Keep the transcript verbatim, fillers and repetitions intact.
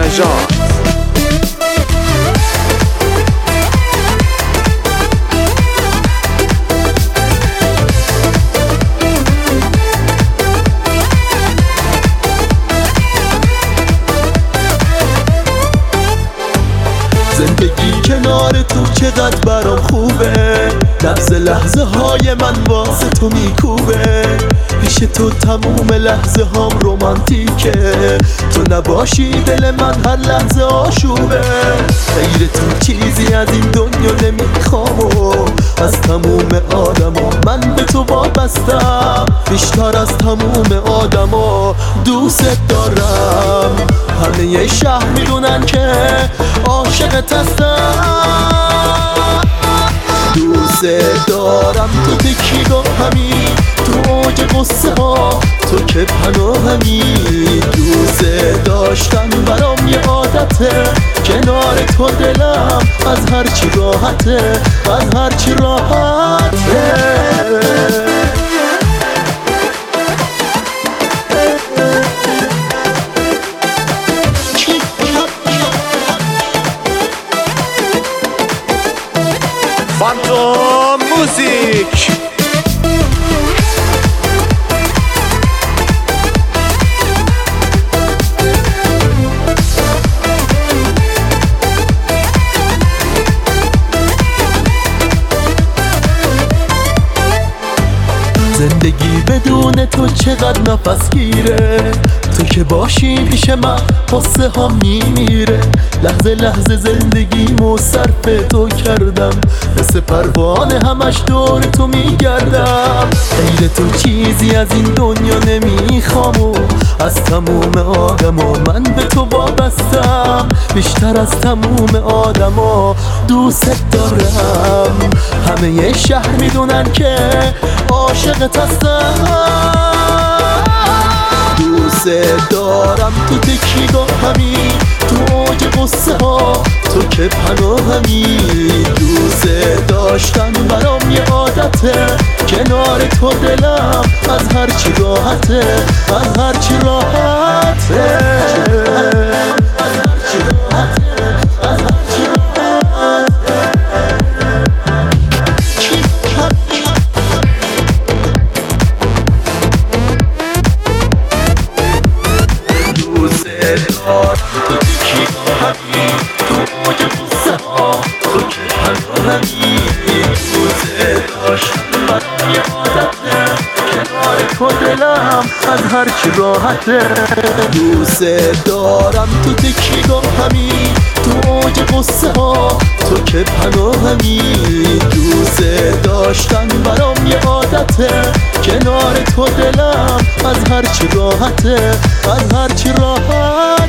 نژاد. زندگی کنار تو چقدر برام خوبه، لحظه لحظه های من واسه تو میکوبه. پیش تو تموم لحظه هام رومانتیکه، تو نباشی دل من هر لحظه آشوبه. غیر تو چیزی از این دنیا نمیخوام و از تموم آدما من به تو وابستم. بیشتر از تموم آدما دوست دارم. همه شهر میدونن که عاشقت هستم. دوست دارم تو تکیگاه همی، تو اوج قصه ها تو که پناهمی. دوست داشتن برام یه عادته، کنار تو دلم از هرچی راحته، از هرچی راحته. فانتوم موزیک. زندگی بدون تو چقدر نفس گیره، تو که باشی پیش من قصه ها میمیره. لحظه لحظه زندگیمو صرف تو کردم، مثل پروانه همش دور تو میگردم. غیر تو چیزی از این دنیا نمیخوام و از تموم آدما من به تو وابستم. بیشتر از تموم آدما دوست دارم. همه شهر میدونن که عاشقت هستم. دوست دارم تو تکیگاه همی، تو اوج قصه ها تو که پناهمی. دوست داشتن برام یه عادته، کنار تو دلم از هرچی راحته، از هرچی راحته. تو تکیگاه همی، تو اوج قصه ها تو که پناهمی. دوست داشتن برام یه عادته، کنار تو دلم از هرچی راحته. دوست دارم تو تکیگاه همی، تو اوج قصه ها تو که پناهمی. دوست داشتن برام یه عادته، کنار تو دلم از هرچی راحته، از هرچی راحت.